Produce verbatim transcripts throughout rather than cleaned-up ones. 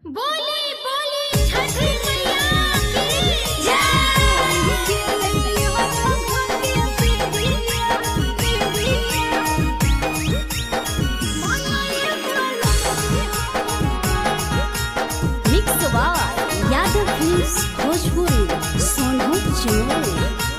बोली बोली छठी मैया की मिक्स बार यादव फिल्म्स भोजपुरी सोनू चोरी।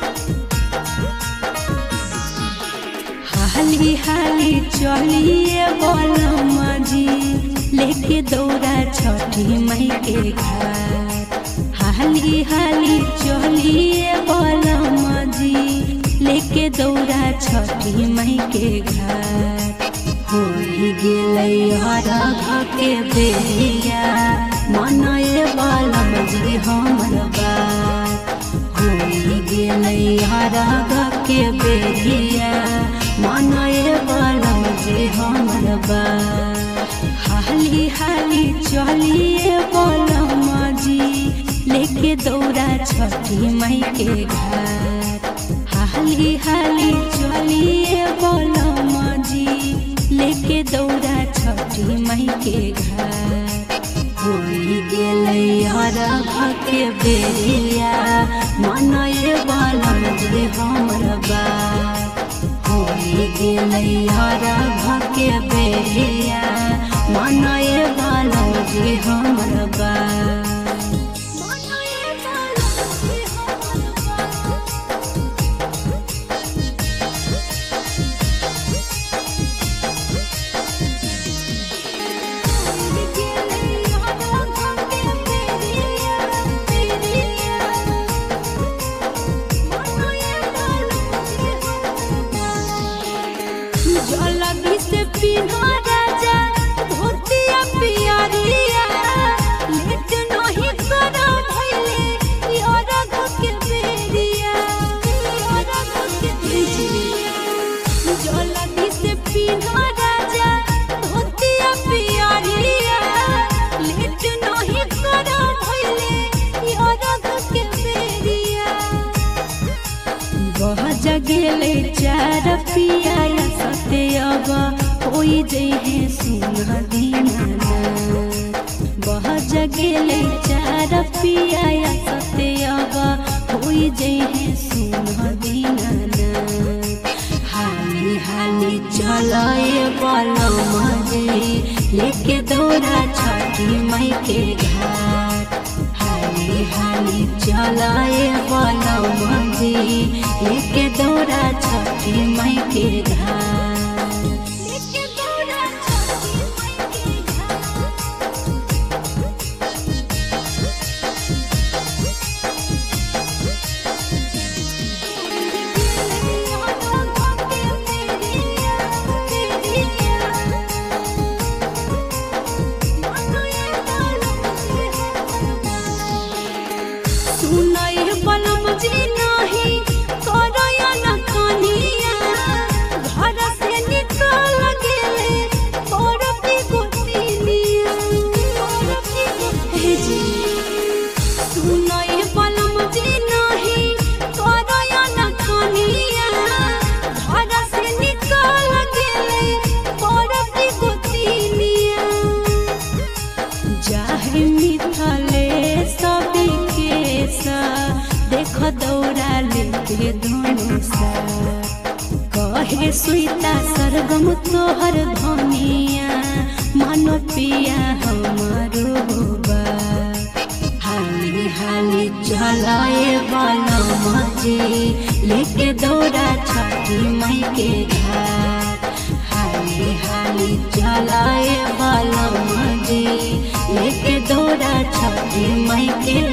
हाली हाली चलिए बोलम्मा जी लेके दौड़ा छठी मई के घाट। हाली हाली चलिए बोलम्मा जी लेके दौड़ा छठी मई के घाट। हो गेलै अरघ के बेरिया मनए बोलम जी हमर बात। हो गेलै अरघ के बेरिया मनए बोलम जी हमर बात। हाली हाली चलिए बोलम्मा जी लेके दौड़ा छठी मई के घाट। हाली हाली चलिए बोलम्मा जी लेके दौड़ा छठी मई के घाट। हो गेलै अरघ के बेरिया मनए बोलम जी हमर बात। हो गेलै अरघ के बेरिया मनए बोलम जी हमर बात। जलदी से पिन्हा राजा धोतिया पियरिया लेट नहीं करो भइले अरघ के बेरिया अरघ के बेरिया। जलदी से पिन्हा राजा धोतिया पियरिया लेट नहीं करो भइले अरघ के बेरिया। बह जगेले चार पिया सत्यब होई जइहे सुना दीनाना। बह जगेले चार पिया सत्यब होई जइहे सुना दीनाना। हाली हाली चलाए बोलम्मा जी लेके दौड़ा छठी मई के घाट। हाली हाली चलाए बोलम्मा जी लेके दौड़ा छठी मई के घाट। सुनई बोलम जी नहीं करया न कनिया घर से निकल गेले बरफी गोतिनिया बरफी गोतिनी। सुनई बोलम जी नहीं करया न कनिया घर से निकल गेले बरफी गोतिनिया। जाहे मिथले सभी देख दौड़ा लेके दोनों सा कहे सुईता सरगम तोहर धनिया मानो पिया हमारो बा। हाली हाली चलाए बोलम्मा जी लेके दौड़ा छठी मई के घाट। हाली हाली चलाए बोलम्मा जी लेके दौड़ा छठी मई के